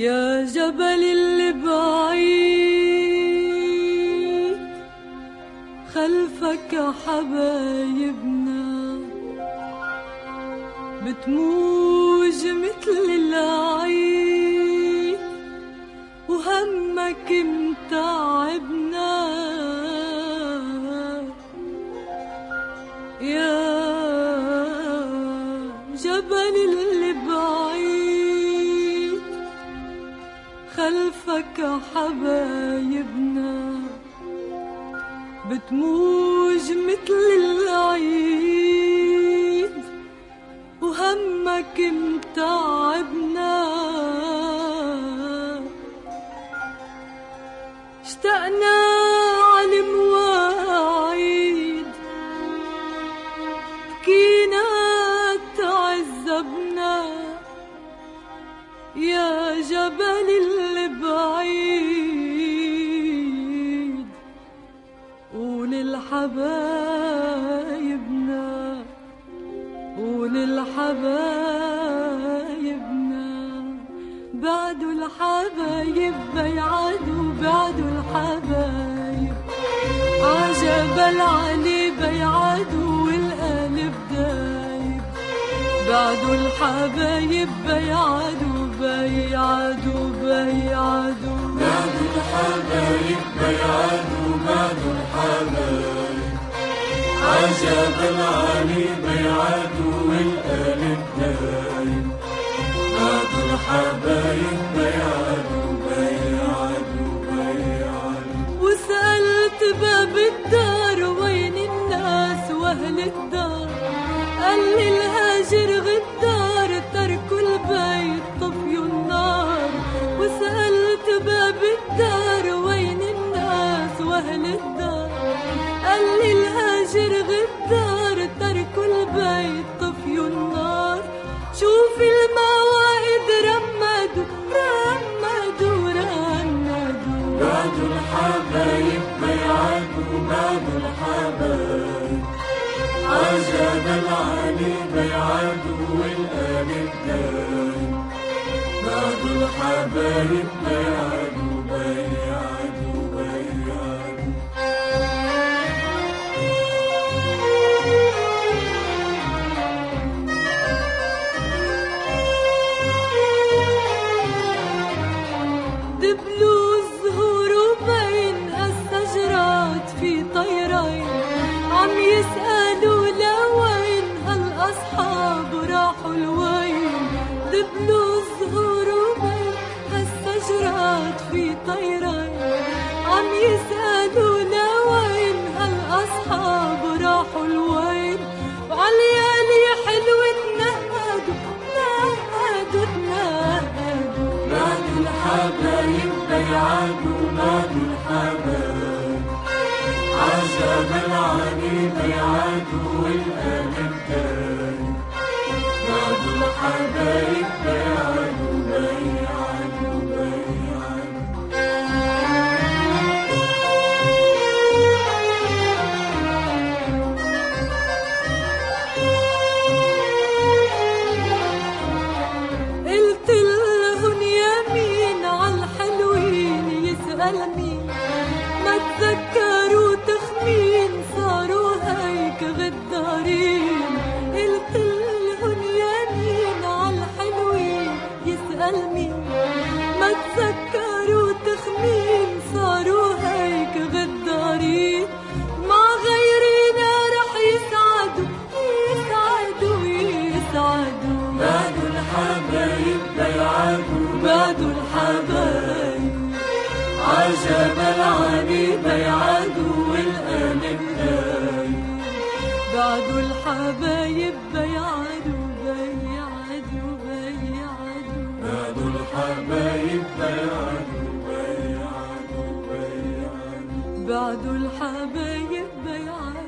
يا جبل اللي بعيد خلفك حبايبنا بتموج مثل العيد وهمك متعبنا يا جبل اللي بعيد خلفك حبايبنا بتموج مثل العيد وهمك متعبنا اشتقنا عالمواعيد بكينا تعذبنا يا جبل اللي بعيد وللحبايبنا بعدوا الحبايب بيعادوا بعدوا الحبايب عجبل علي بيعادوا والقلب دايب بعدوا الحبايب بيعادوا بعدوا الحبايب بيعادوا بعدوا الحبايب عجبل علي بيعادوا والقلب دايب بعدوا الحبايب بيعادوا وسألت باب الدار وين الناس واهل الدار قال لي الهاجر غدار تركوا البيت طفيوا النار وسألت باب الدار وين الناس واهل الدار قال لي الهاجر غدار تركوا البيت طفيوا النار شوف المواعيد رمدوا بعدوا الحبايب بيعادوا بعدوا الحبايب عجبل علي بيعادوا والقلب دايب بعدوا الحبايب بيعادوا دبلوا الزهور وبين هالشجرات في طيرين عم يسألوا لوين هالأصحاب راحوا لوين دبلوا الزهور وبين هالشجرات في طيرين عم يسألوا لوين هالأصحاب راحوا لوين وعالليالي حلوة تنهدوا بعدوا الحبايب بيعادوا بعدوا الحبايب عجبل علي بيعادوا والقلب دايب بعدوا الحبايب بيعادوا قلت لهن يمين عالحلوين يسألني ما تذكروا تخمين صاروا هيك غدارين قلت لهن يمين عالحلوين يسألني ما تذكروا تخمين صاروا هيك غدارين مع غيرنا رح يسعدوا بعدوا الحبايب بيعادوا بعدوا الحبايب عجبل علي بيعادوا والقلب دايب بعدوا الحبايب بيعادوا بعدوا الحبايب بعدوا الحبايب بيعادوا